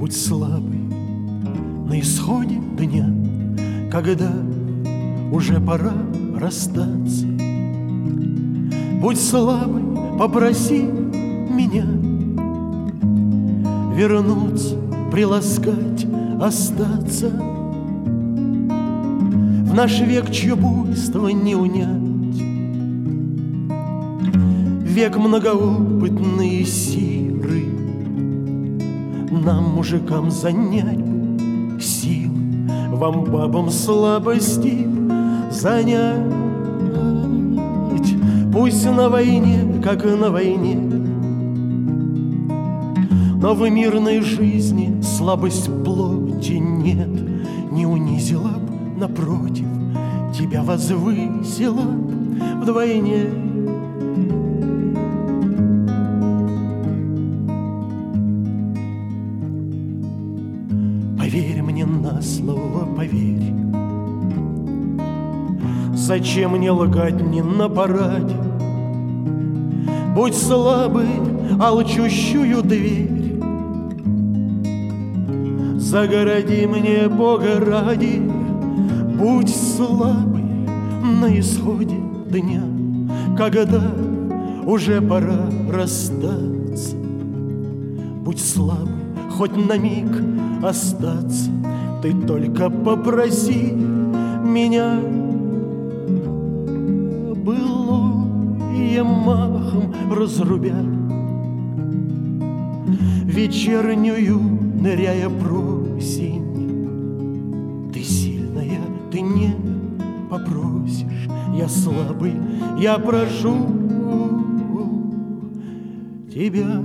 Будь слабый на исходе дня, когда уже пора расстаться. Будь слабый, попроси меня вернуться, приласкать, остаться. В наш век, чье буйство не унять, век многоопытные сиры. Нам, мужикам, занять бы силы, вам, бабам, слабости занять. Пусть на войне, как на войне, но в мирной жизни слабость плоти нет. Не унизила б, напротив, тебя возвысила вдвойне. Поверь мне на слово, поверь. Зачем мне лгать не на параде? Будь слабый, алчущую дверь загороди мне, Бога ради. Будь слабый на исходе дня, когда уже пора расстаться. Будь слабый, хоть на миг остаться. Ты только попроси меня, былое махом разрубя, вечернюю ныряя просень. Ты сильная, ты не попросишь. Я слабый, я прошу тебя.